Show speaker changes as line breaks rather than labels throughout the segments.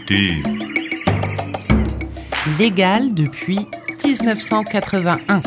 primitive.
Légal depuis 1981.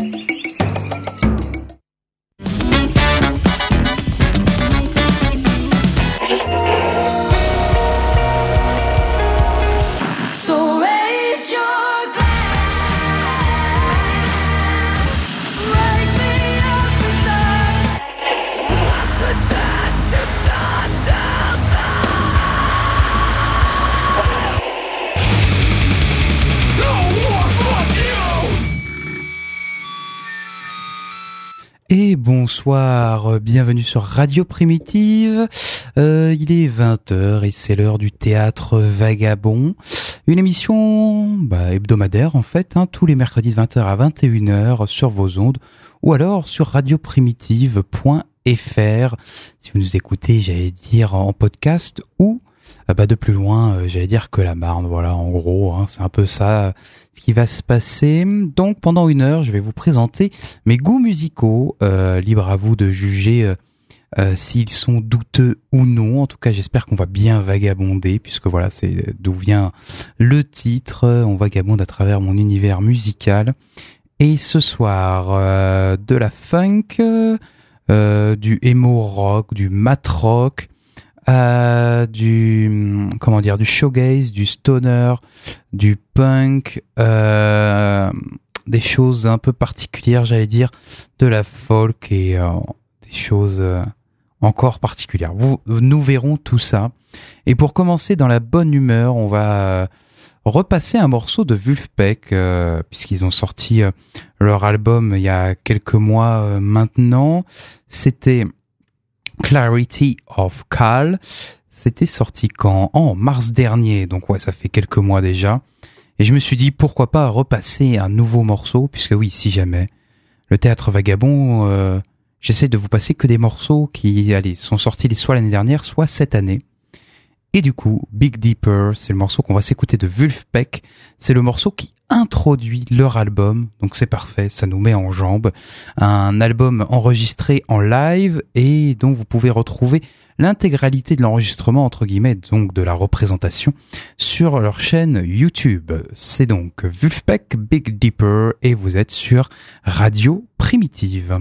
Et bonsoir, bienvenue sur Radio Primitive. Il est 20h et c'est l'heure du théâtre vagabond. Une émission hebdomadaire en fait, tous les mercredis de 20h à 21h sur vos ondes ou alors sur radioprimitive.fr si vous nous écoutez, j'allais dire en podcast ou de plus loin, j'allais dire que la Marne, voilà, en gros, c'est un peu ça ce qui va se passer. Donc, pendant une heure, je vais vous présenter mes goûts musicaux, libre à vous de juger s'ils sont douteux ou non. En tout cas, j'espère qu'on va bien vagabonder, puisque voilà, c'est d'où vient le titre. On vagabonde à travers mon univers musical. Et ce soir, de la funk, du emo rock, du mat rock, du shoegaze, du stoner, du punk, des choses un peu particulières, j'allais dire, de la folk et des choses encore particulières. Nous verrons tout ça. Et pour commencer dans la bonne humeur, on va repasser un morceau de Vulfpeck, puisqu'ils ont sorti leur album il y a quelques mois maintenant. C'était Clarity of Cal. C'était sorti quand? En mars dernier, donc ouais, ça fait quelques mois déjà. Et je me suis dit, pourquoi pas repasser un nouveau morceau, puisque oui, si jamais. Le théâtre vagabond, j'essaie de vous passer que des morceaux qui, sont sortis soit l'année dernière, soit cette année. Et du coup, Big Deeper, c'est le morceau qu'on va s'écouter de Vulfpeck. C'est le morceau qui introduit leur album, donc c'est parfait, ça nous met en jambes. Un album enregistré en live et dont vous pouvez retrouver l'intégralité de l'enregistrement, entre guillemets, donc de la représentation, sur leur chaîne YouTube. C'est donc Vulfpeck, Big Deeper et vous êtes sur Radio Primitive.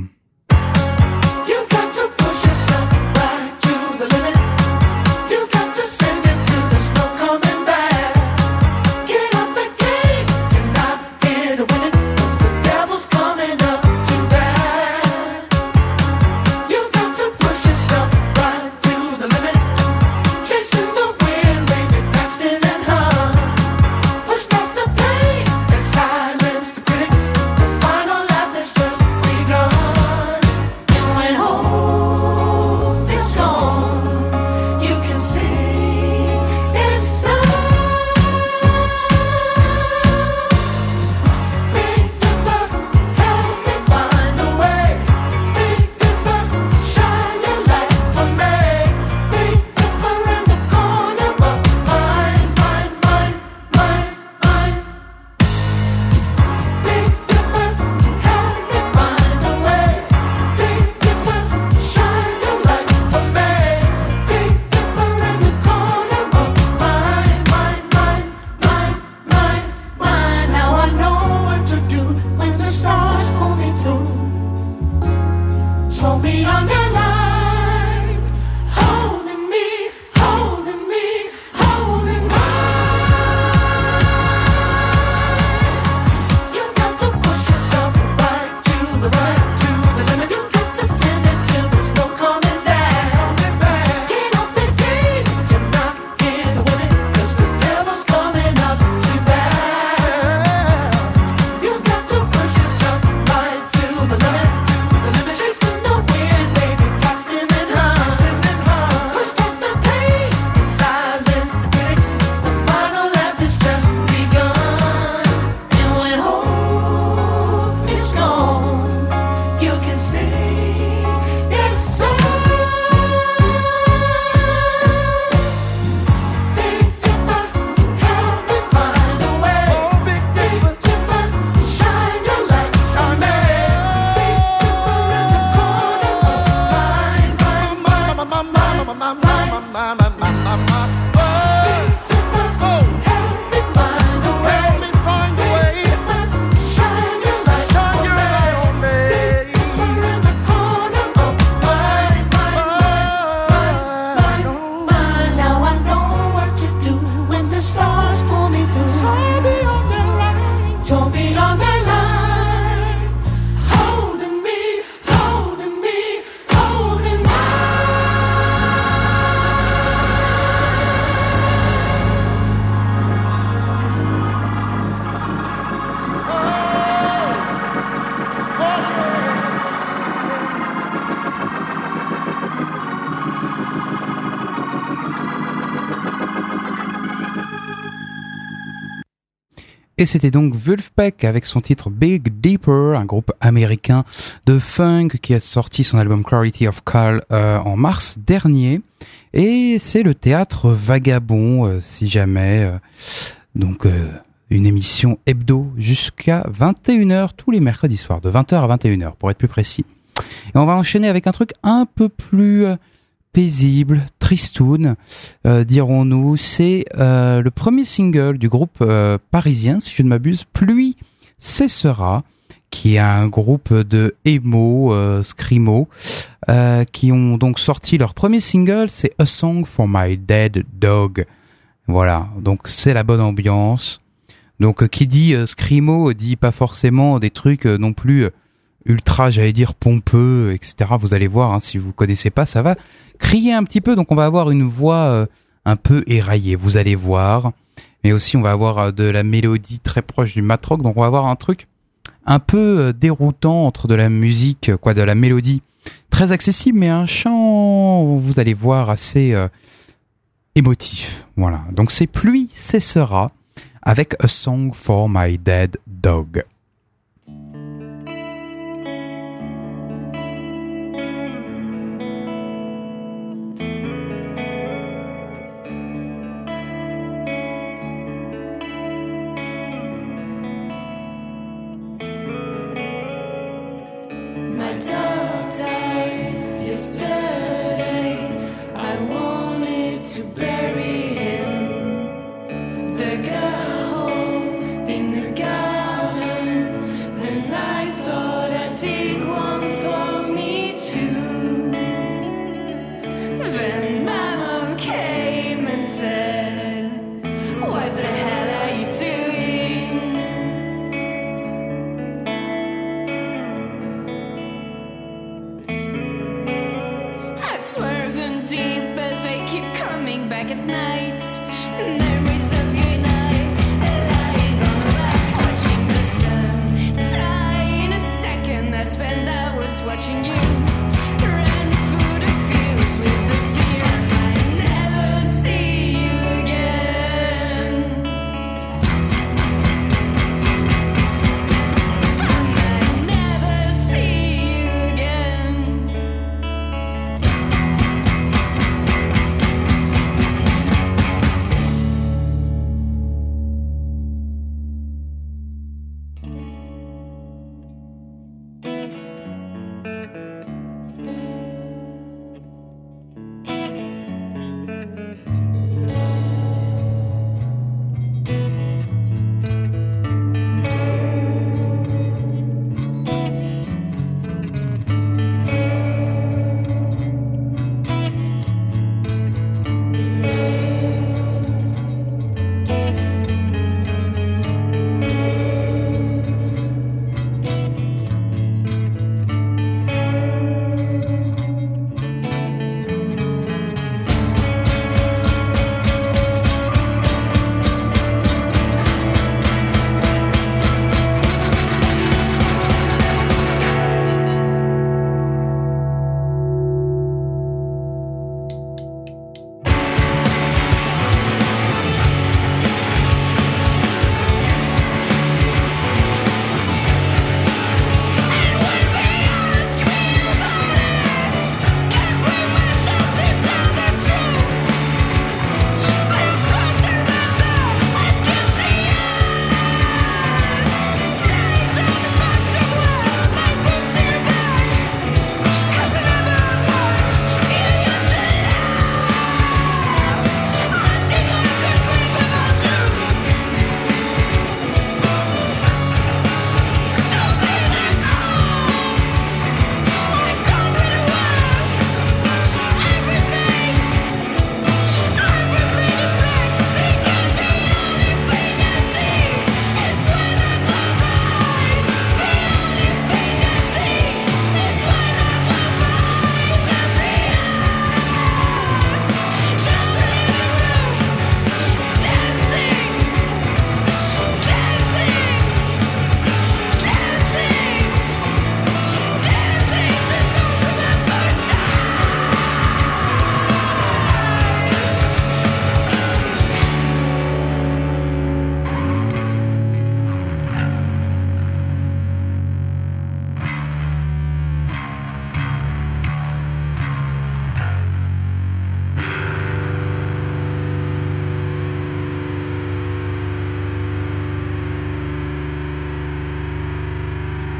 Et c'était donc Vulfpeck avec son titre Big Deeper, un groupe américain de funk qui a sorti son album Clarity of Call en mars dernier. Et c'est le théâtre Vagabond, si jamais. Donc une émission hebdo jusqu'à 21h tous les mercredis soirs, de 20h à 21h pour être plus précis. Et on va enchaîner avec un truc un peu plus paisible, tristoun, dirons-nous. C'est le premier single du groupe parisien, si je ne m'abuse, Pluie cessera, qui est un groupe de emo, screamo, qui ont donc sorti leur premier single, c'est A Song for My Dead Dog. Voilà, donc c'est la bonne ambiance. Donc qui dit screamo dit pas forcément des trucs non plus ultra, j'allais dire pompeux, etc. Vous allez voir, hein, si vous connaissez pas, ça va crier un petit peu. Donc on va avoir une voix un peu éraillée, vous allez voir. Mais aussi on va avoir de la mélodie très proche du mat rock. Donc on va avoir un truc un peu déroutant entre de la musique, de la mélodie très accessible, mais un chant, vous allez voir, assez émotif. Voilà. Donc c'est Pluie cessera avec A Song for My Dead Dog.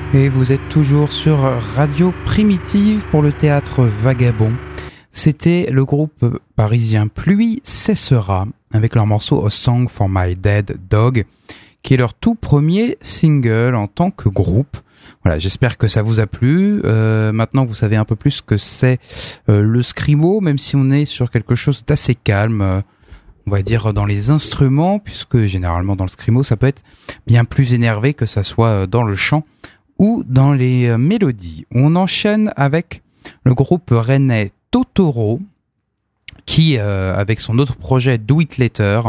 Et vous êtes toujours sur Radio Primitive pour le théâtre Vagabond. C'était le groupe parisien Pluie Cessera avec leur morceau A Song for My Dead Dog, qui est leur tout premier single en tant que groupe. Voilà, j'espère que ça vous a plu. Maintenant, vous savez un peu plus ce que c'est le screamo, même si on est sur quelque chose d'assez calme, on va dire dans les instruments, puisque généralement dans le screamo, ça peut être bien plus énervé que ça soit dans le chant ou dans les mélodies. On enchaîne avec le groupe rennais Totoro, qui, avec son autre projet Do It Later,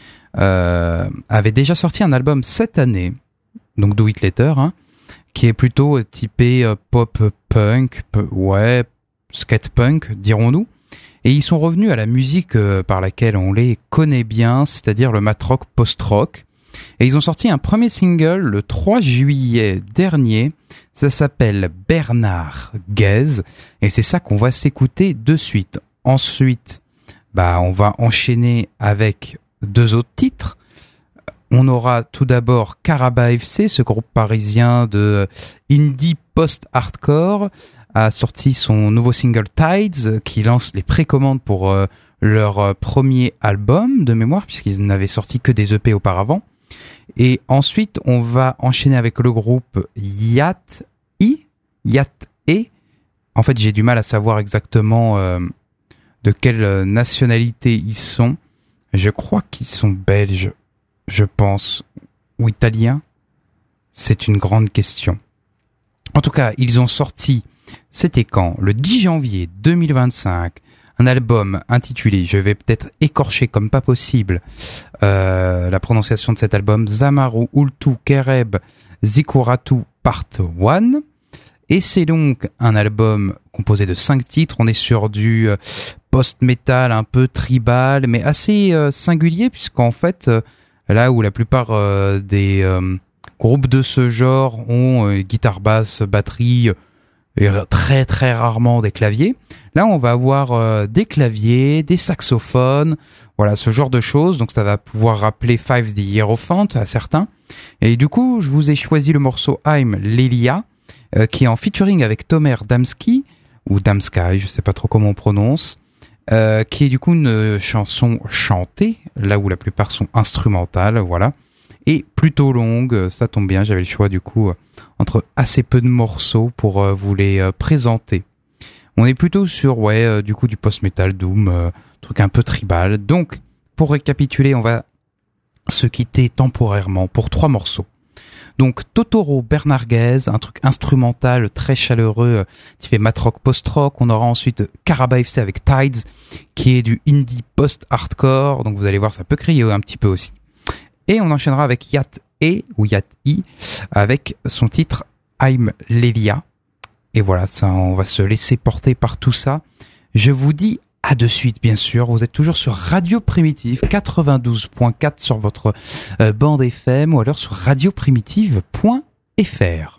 avait déjà sorti un album cette année, donc Do It Later, hein, qui est plutôt typé pop-punk, skate-punk, dirons-nous. Et ils sont revenus à la musique par laquelle on les connaît bien, c'est-à-dire le mat-rock post-rock. Et ils ont sorti un premier single le 3 juillet dernier. Ça s'appelle Bernard Guez. Et c'est ça qu'on va s'écouter de suite. Ensuite, on va enchaîner avec 2 autres titres. On aura tout d'abord Caraba FC, ce groupe parisien de indie post-hardcore, a sorti son nouveau single Tides, qui lance les précommandes pour leur premier album de mémoire, puisqu'ils n'avaient sorti que des EP auparavant. Et ensuite, on va enchaîner avec le groupe Yat-E. En fait, j'ai du mal à savoir exactement de quelle nationalité ils sont. Je crois qu'ils sont belges, je pense, ou italiens. C'est une grande question. En tout cas, ils ont sorti, c'était quand ? Le 10 janvier 2025, un album intitulé, je vais peut-être écorcher comme pas possible la prononciation de cet album, Zamaru Ultu Kereb Zikuratu Part 1. Et c'est donc un album composé de 5 titres. On est sur du post-metal un peu tribal, mais assez singulier, puisqu'en fait, là où la plupart des groupes de ce genre ont guitare basse, batterie, et très très rarement des claviers. Là, on va avoir des claviers, des saxophones, voilà, ce genre de choses. Donc, ça va pouvoir rappeler Five the Hierophant à certains. Et du coup, je vous ai choisi le morceau I'm Lelia, qui est en featuring avec Tomer Damski, ou Damsky, je sais pas trop comment on prononce, qui est du coup une chanson chantée, là où la plupart sont instrumentales, voilà. Et plutôt longue, ça tombe bien, j'avais le choix du coup entre assez peu de morceaux pour vous les présenter. On est plutôt sur du coup du post-metal doom, truc un peu tribal. Donc pour récapituler, on va se quitter temporairement pour 3 morceaux. Donc Totoro, Bernard Guez, un truc instrumental très chaleureux qui fait mat-rock post-rock. On aura ensuite Caraba FC avec Tides, qui est du indie post-hardcore. Donc vous allez voir, ça peut crier un petit peu aussi. Et on enchaînera avec Yat-E ou Yat-I avec son titre I'm Lelia. Et voilà, ça, on va se laisser porter par tout ça. Je vous dis à de suite, bien sûr. Vous êtes toujours sur Radio Primitive 92.4 sur votre bande FM ou alors sur radioprimitive.fr.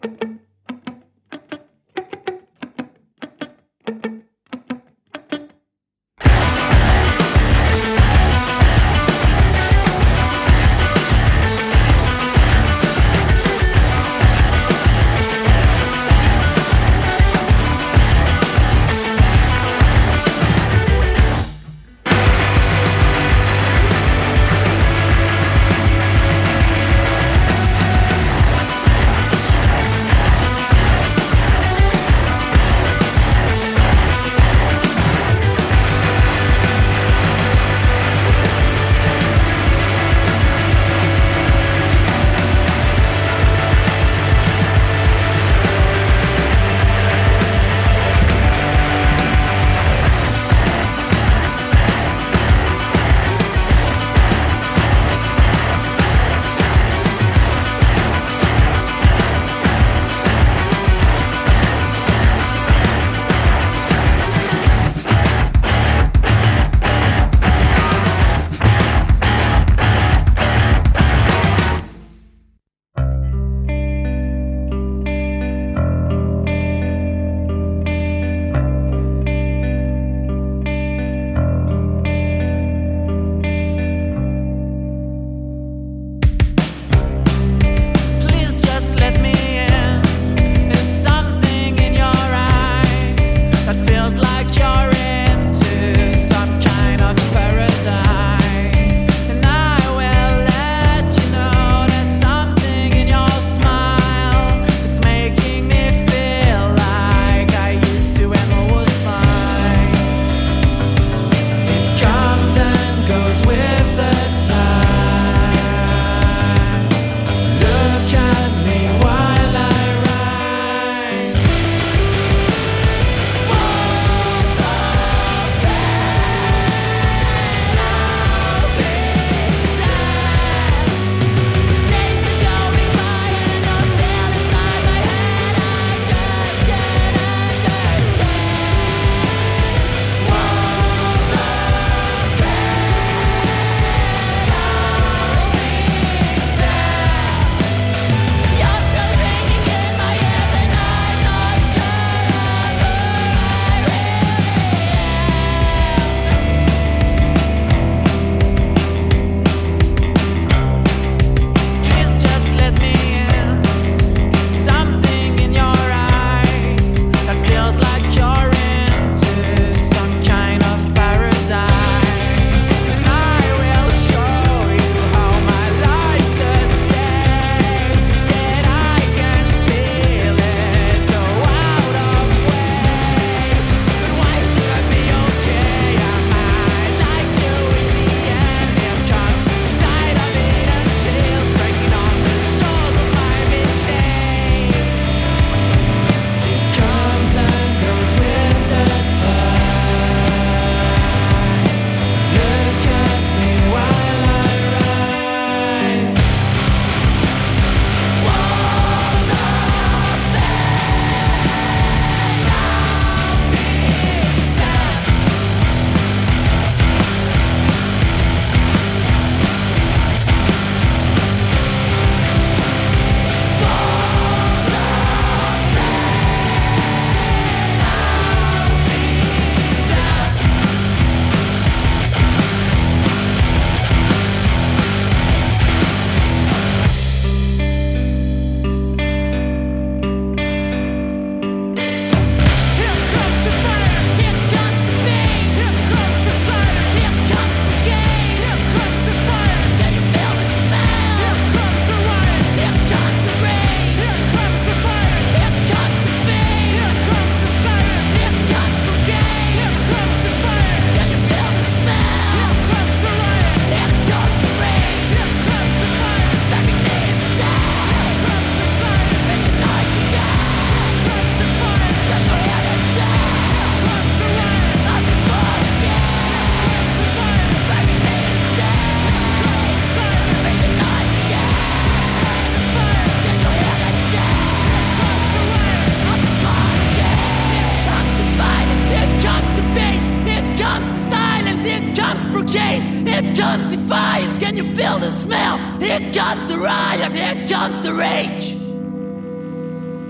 Here comes the riot, here comes the rage.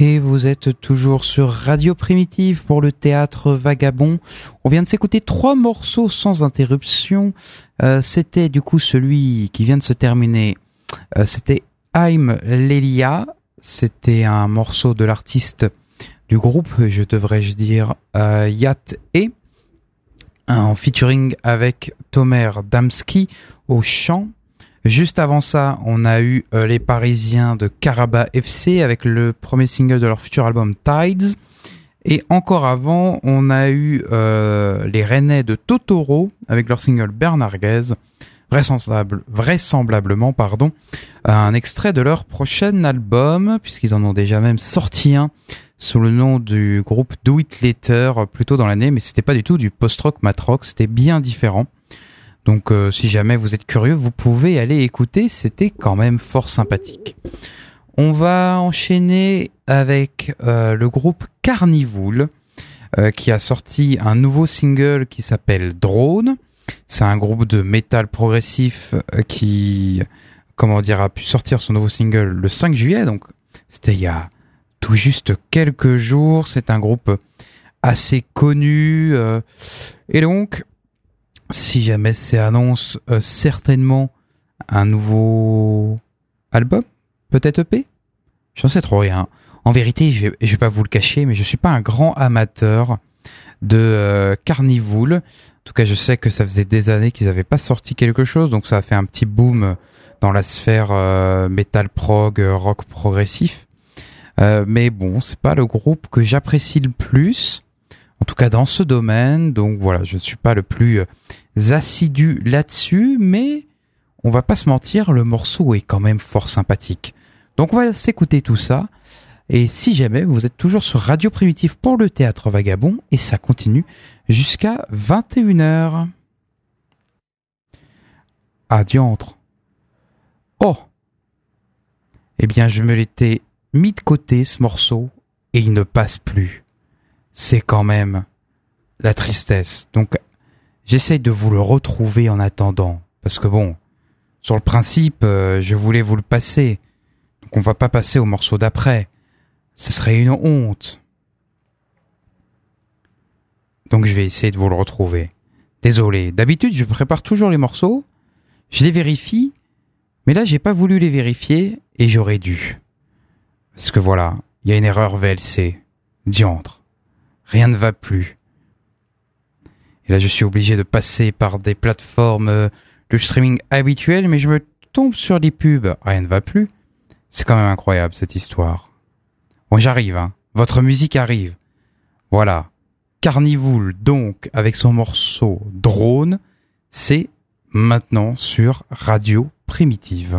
Et vous êtes toujours sur Radio Primitive pour le Théâtre Vagabond. On vient de s'écouter 3 morceaux sans interruption. C'était du coup celui qui vient de se terminer. C'était I'm Lelia. C'était un morceau de l'artiste du groupe, je devrais-je dire, Yat E, en featuring avec Tomer Damski au chant. Juste avant ça, on a eu les Parisiens de Karaba FC avec le premier single de leur futur album Tides. Et encore avant, on a eu les Rennais de Totoro avec leur single Bernarguez, vraisemblablement, un extrait de leur prochain album, puisqu'ils en ont déjà même sorti un sous le nom du groupe Do It Later plus tôt dans l'année, mais c'était pas du tout du post-rock mat-rock, c'était bien différent. Donc si jamais vous êtes curieux, vous pouvez aller écouter, c'était quand même fort sympathique. On va enchaîner avec le groupe Carnivool qui a sorti un nouveau single qui s'appelle Drone. C'est un groupe de métal progressif qui, a pu sortir son nouveau single le 5 juillet, donc c'était il y a tout juste quelques jours. C'est un groupe assez connu et donc si jamais c'est annonce certainement un nouveau album, peut-être EP, j'en sais trop rien. En vérité, je vais pas vous le cacher, mais je suis pas un grand amateur de Carnivool. En tout cas, je sais que ça faisait des années qu'ils avaient pas sorti quelque chose, donc ça a fait un petit boom dans la sphère metal prog, rock progressif. Mais bon, c'est pas le groupe que j'apprécie le plus. En tout cas, dans ce domaine, donc voilà, je ne suis pas le plus assidu là-dessus, mais on va pas se mentir, le morceau est quand même fort sympathique. Donc on va s'écouter tout ça, et si jamais vous êtes toujours sur Radio Primitive pour le Théâtre Vagabond, et ça continue jusqu'à 21h. Ah diantre. Oh. Eh bien, je me l'étais mis de côté ce morceau, et il ne passe plus. C'est quand même la tristesse. Donc, j'essaye de vous le retrouver en attendant. Parce que bon, sur le principe, je voulais vous le passer. Donc, on va pas passer au morceau d'après. Ce serait une honte. Donc, je vais essayer de vous le retrouver. Désolé. D'habitude, je prépare toujours les morceaux. Je les vérifie. Mais là, j'ai pas voulu les vérifier et j'aurais dû. Parce que voilà, il y a une erreur VLC. Diantre. Rien ne va plus. Et là, je suis obligé de passer par des plateformes de streaming habituelles, mais je me tombe sur des pubs. Rien ne va plus. C'est quand même incroyable, cette histoire. Bon, j'arrive, hein. Votre musique arrive. Voilà. Carnivool, donc, avec son morceau Drone, c'est maintenant sur Radio Primitive.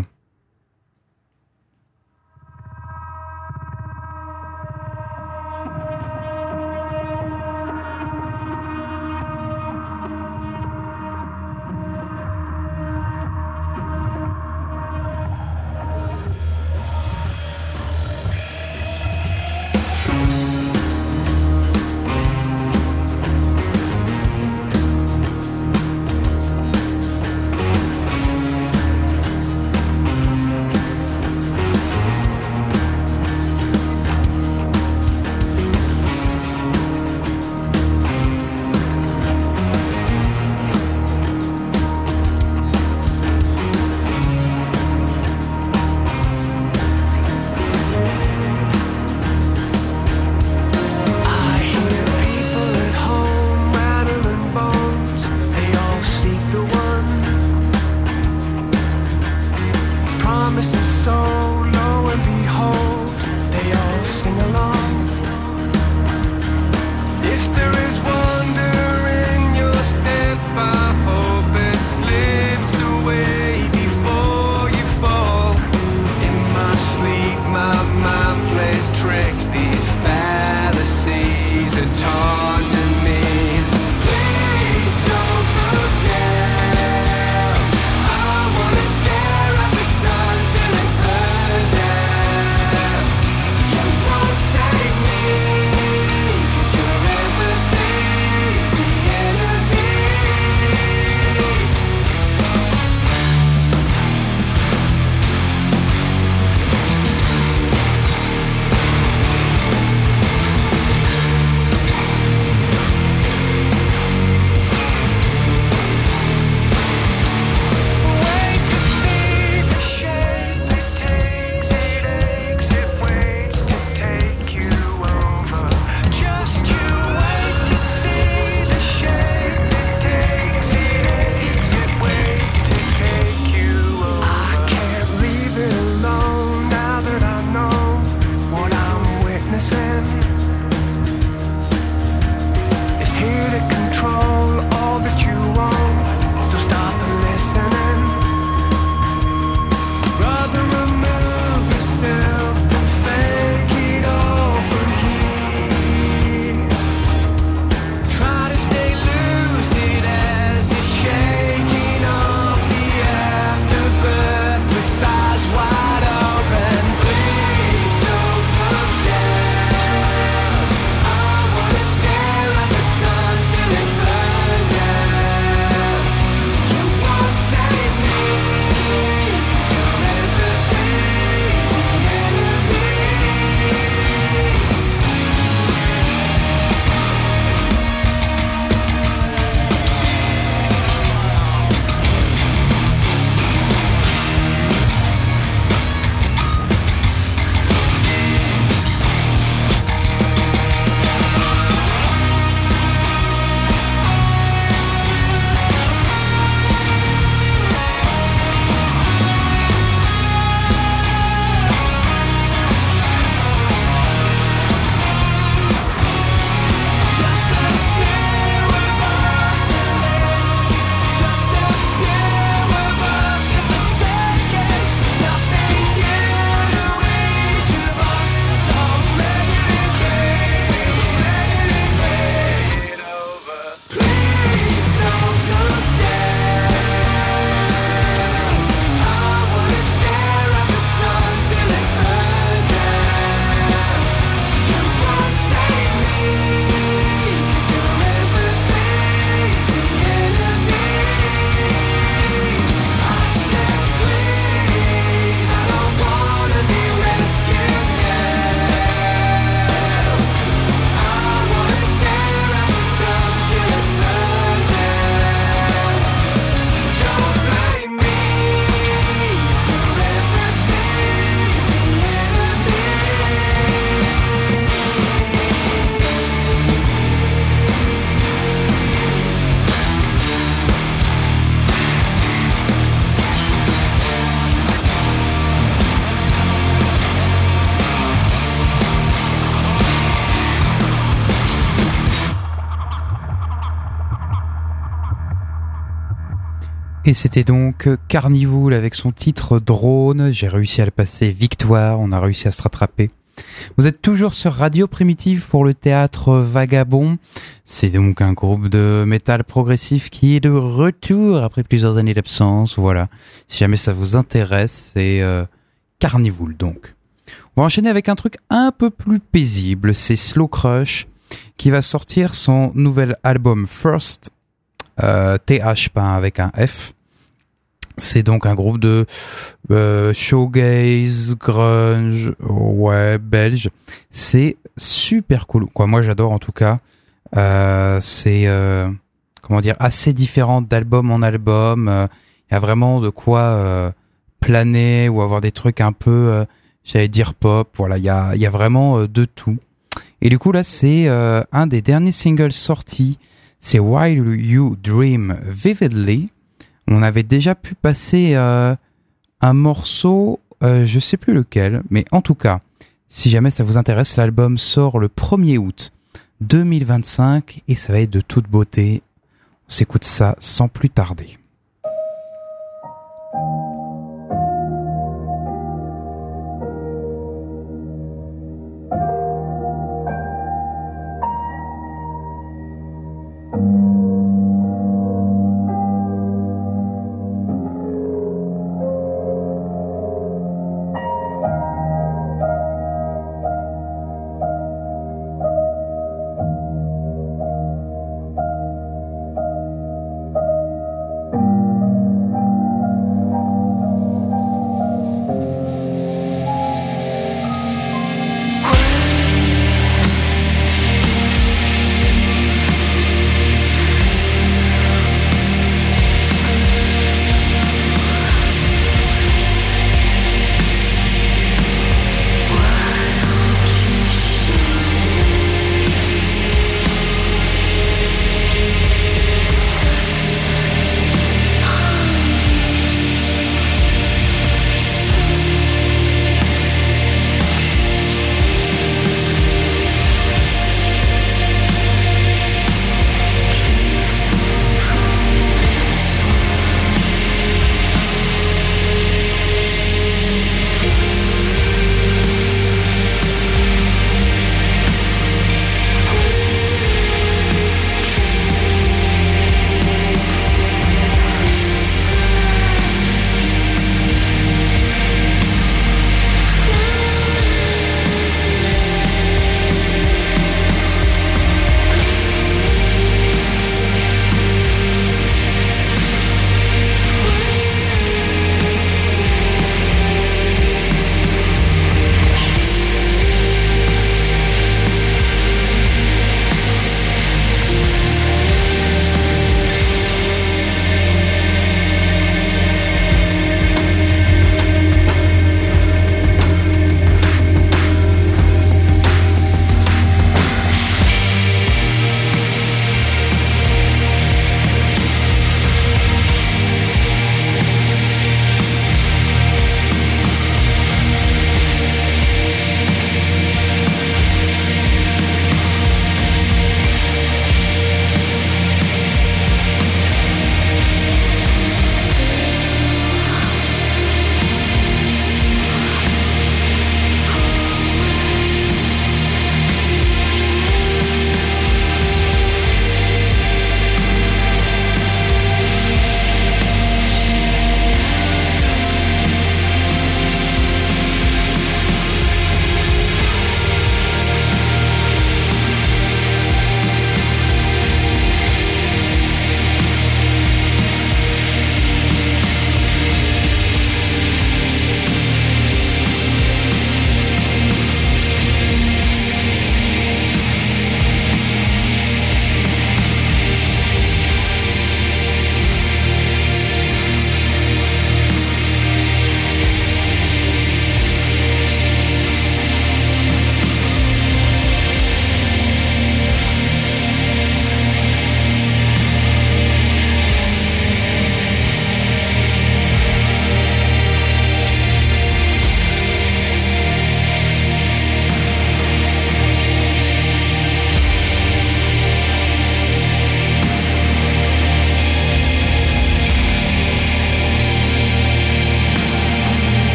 Et c'était donc Carnival avec son titre Drone. J'ai réussi à le passer victoire, on a réussi à se rattraper. Vous êtes toujours sur Radio Primitive pour le théâtre Vagabond. C'est donc un groupe de métal progressif qui est de retour après plusieurs années d'absence. Voilà, si jamais ça vous intéresse, c'est Carnival donc. On va enchaîner avec un truc un peu plus paisible, c'est Slow Crush qui va sortir son nouvel album First, TH pas avec un F. C'est donc un groupe de shoegaze, grunge, ouais, belge. C'est super cool. Quoi, moi j'adore en tout cas. C'est comment dire, assez différent d'album en album. Il y a vraiment de quoi planer ou avoir des trucs un peu, j'allais dire pop. Voilà, il y a vraiment de tout. Et du coup là, c'est un des derniers singles sortis. C'est While You Dream Vividly. On avait déjà pu passer un morceau, je sais plus lequel, mais en tout cas, si jamais ça vous intéresse, l'album sort le 1er août 2025 et ça va être de toute beauté. On s'écoute ça sans plus tarder.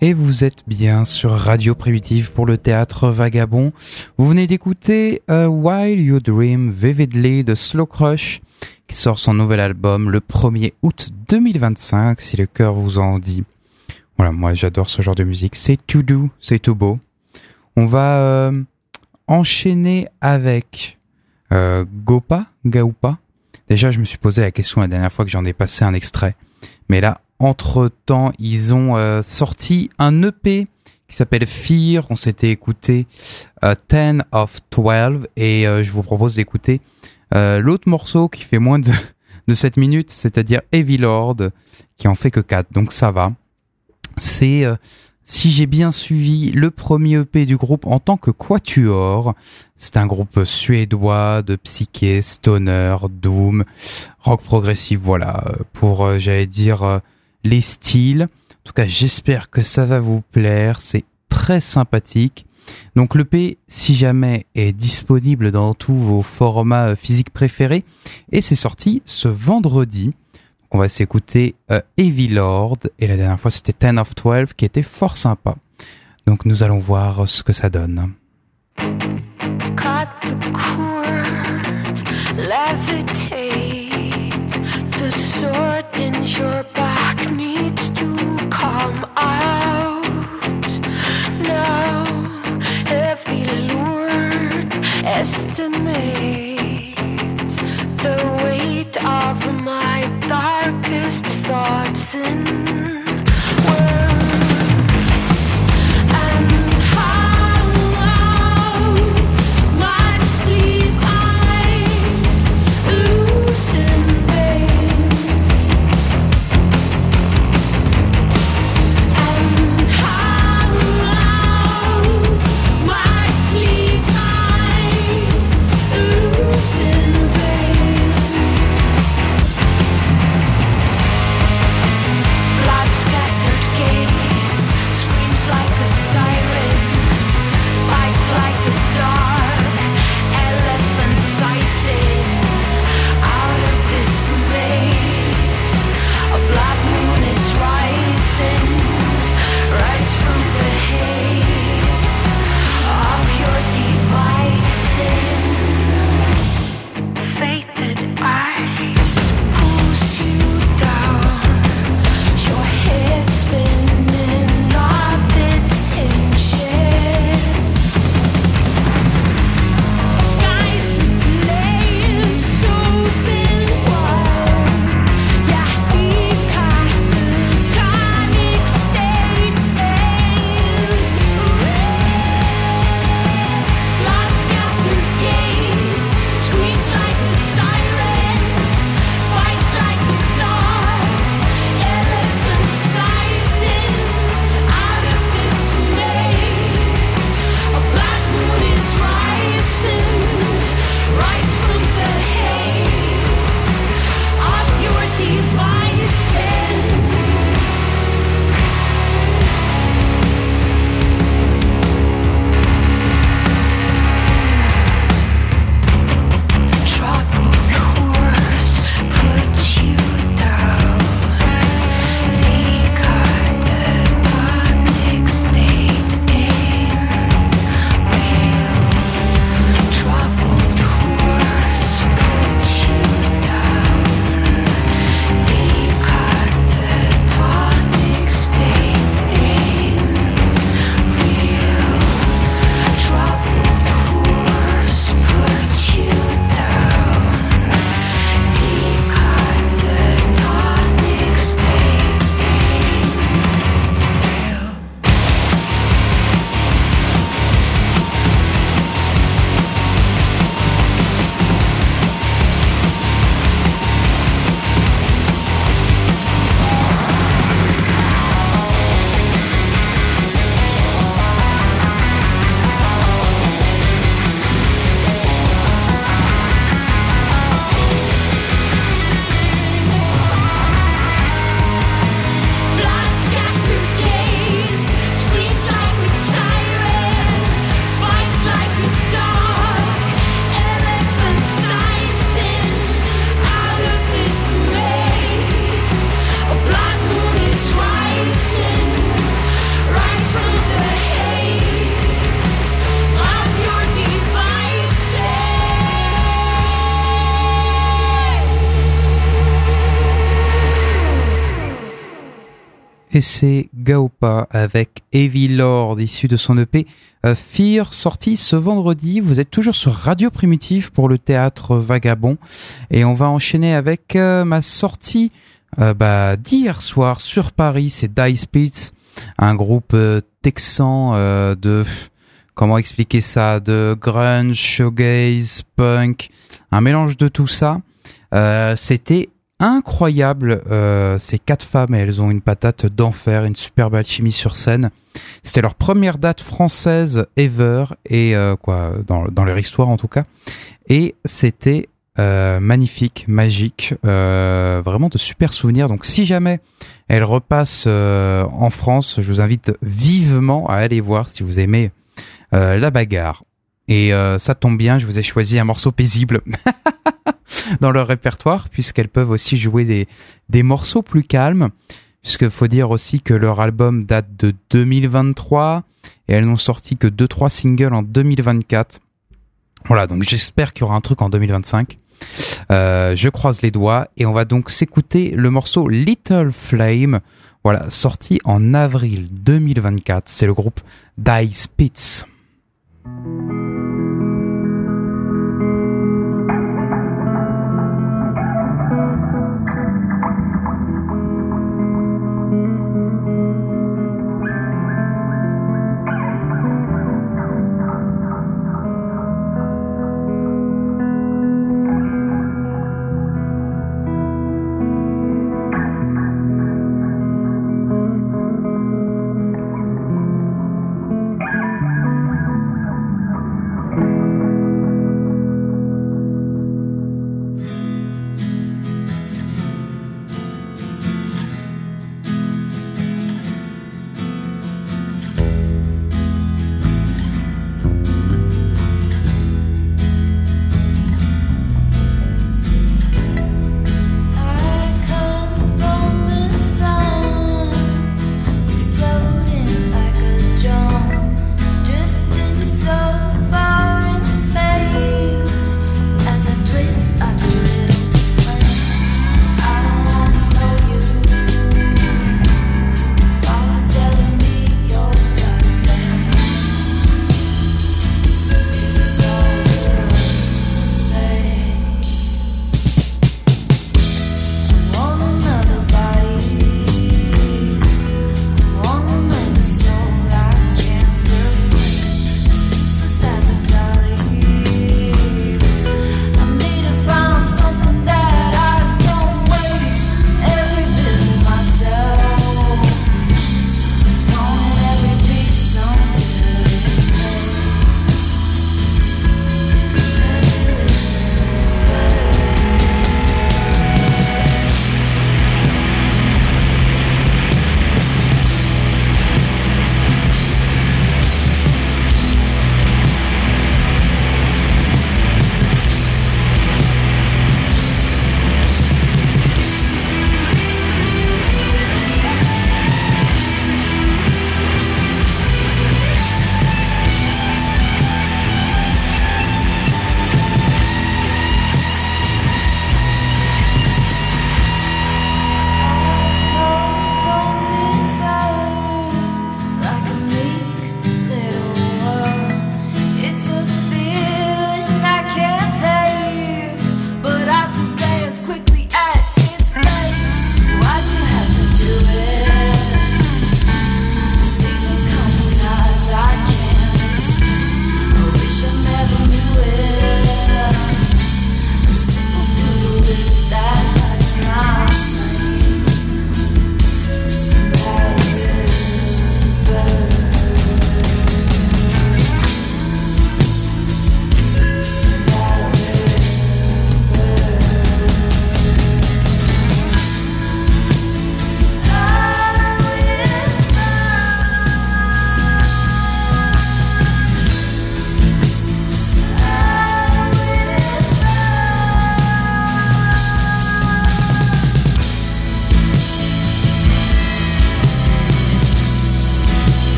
Et vous êtes bien sur Radio Primitive pour le théâtre vagabond. Vous venez d'écouter While You Dream Vividly de Slow Crush, qui sort son nouvel album le 1er août 2025, si le cœur vous en dit. Voilà, moi j'adore ce genre de musique, c'est tout doux, c'est tout beau. On va enchaîner avec Gaoupa. Déjà, je me suis posé la question la dernière fois que j'en ai passé un extrait. Mais là, entre-temps, ils ont sorti un EP qui s'appelle Fear. On s'était écouté 10 of 12 et je vous propose d'écouter l'autre morceau qui fait moins de 7 minutes, c'est-à-dire Heavy Lord, qui en fait que 4. Donc ça va. C'est... si j'ai bien suivi le premier EP du groupe en tant que quatuor, c'est un groupe suédois de psyché, stoner, doom, rock progressif, voilà, pour, j'allais dire, les styles. En tout cas, j'espère que ça va vous plaire, c'est très sympathique. Donc l'EP, si jamais, est disponible dans tous vos formats physiques préférés, et c'est sorti ce vendredi. On va s'écouter Heavy Lord, et la dernière fois c'était 10 of 12 qui était fort sympa. Donc nous allons voir ce que ça donne.
Cut the cord, levitate. The sword in your back needs to come out. Now, heavy Lord, estimate the weight of my darkest thoughts in words, and how much sleep I lose in vain.
et c'est Gaopa avec Heavy Lord issu de son EP Fear, sorti ce vendredi. Vous êtes toujours sur Radio Primitive pour le théâtre Vagabond et on va enchaîner avec ma sortie d'hier soir sur Paris. C'est Dice Pits, un groupe texan de... Comment expliquer ça? De grunge, shoegaze, punk, un mélange de tout ça. C'était incroyable. Ces 4 femmes, elles ont une patate d'enfer, une superbe alchimie sur scène. C'était leur première date française ever, et dans leur histoire en tout cas. Et c'était magnifique, magique, vraiment de super souvenirs. Donc si jamais elles repassent en France, je vous invite vivement à aller voir si vous aimez la bagarre. Et ça tombe bien, je vous ai choisi un morceau paisible dans leur répertoire, puisqu'elles peuvent aussi jouer des morceaux plus calmes, puisque faut dire aussi que leur album date de 2023 et elles n'ont sorti que 2-3 singles en 2024. Voilà, donc j'espère qu'il y aura un truc en 2025. Je croise les doigts et on va donc s'écouter le morceau Little Flame, voilà, sorti en avril 2024. C'est le groupe Dice Pits.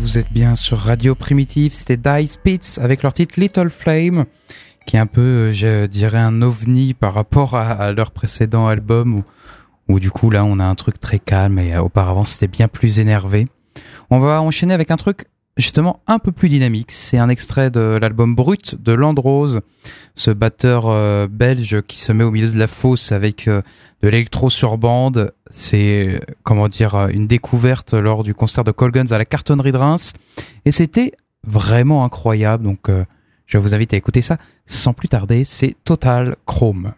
vous êtes bien sur Radio Primitive, c'était Dice Spitz avec leur titre Little Flame, qui est un peu, je dirais, un ovni par rapport à leur précédent album, où du coup là on a un truc très calme et auparavant c'était bien plus énervé. On va enchaîner avec un truc justement un peu plus dynamique, c'est un extrait de l'album Brut de Landrose, ce batteur belge qui se met au milieu de la fosse avec de l'électro sur bande. C'est, comment dire, une découverte lors du concert de Cold Guns à la Cartonnerie de Reims, et c'était vraiment incroyable, donc je vous invite à écouter ça sans plus tarder, c'est Total Chrome.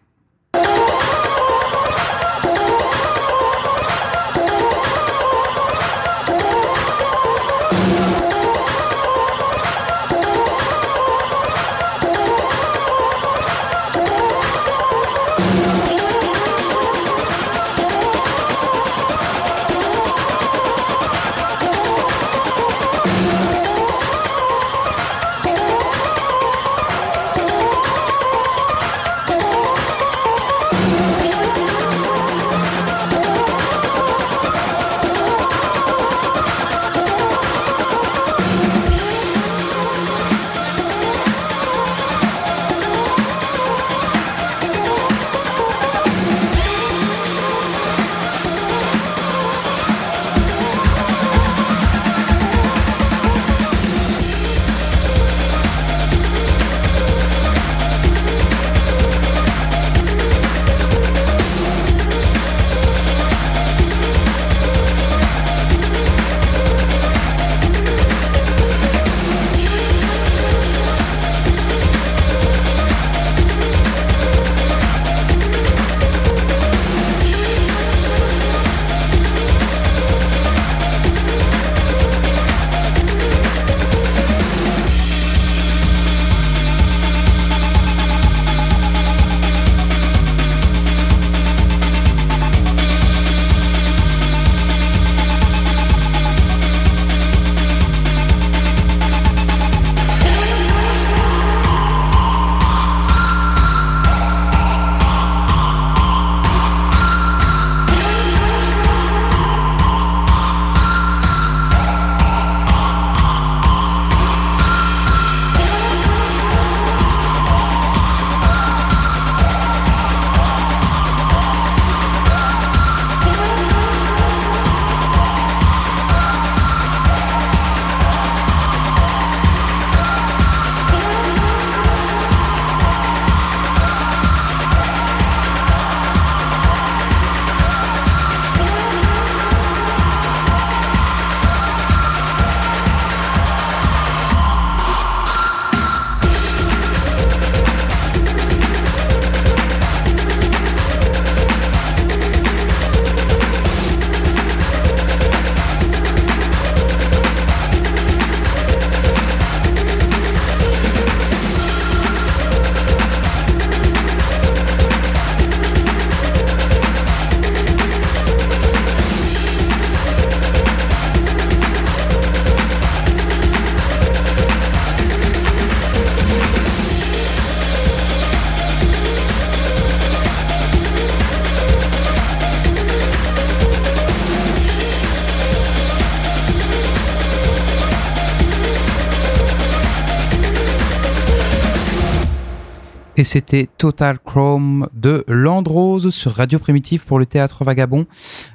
Et c'était Total Chrome de Landrose sur Radio Primitive pour le Théâtre Vagabond.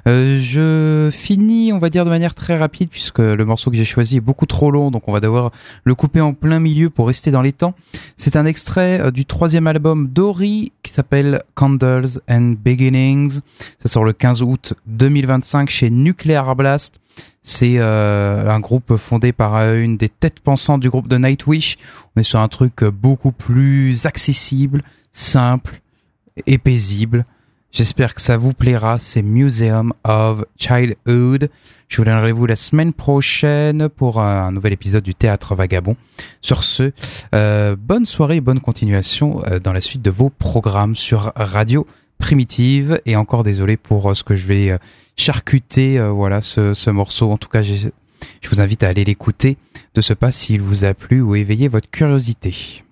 Je finis, on va dire, de manière très rapide puisque le morceau que j'ai choisi est beaucoup trop long, donc on va devoir le couper en plein milieu pour rester dans les temps. C'est un extrait du 3e album d'Ori qui s'appelle Candles and Beginnings. Ça sort le 15 août 2025 chez Nuclear Blast. C'est un groupe fondé par une des têtes pensantes du groupe de Nightwish. On est sur un truc beaucoup plus accessible, simple et paisible. J'espère que ça vous plaira. C'est Museum of Childhood. Je vous donne rendez-vous la semaine prochaine pour un nouvel épisode du Théâtre Vagabond. Sur ce, bonne soirée et bonne continuation dans la suite de vos programmes sur Radio Primitive. Et encore désolé pour ce que je vais charcuter, voilà, ce morceau. En tout cas, je vous invite à aller l'écouter de ce pas s'il vous a plu ou éveillé votre curiosité.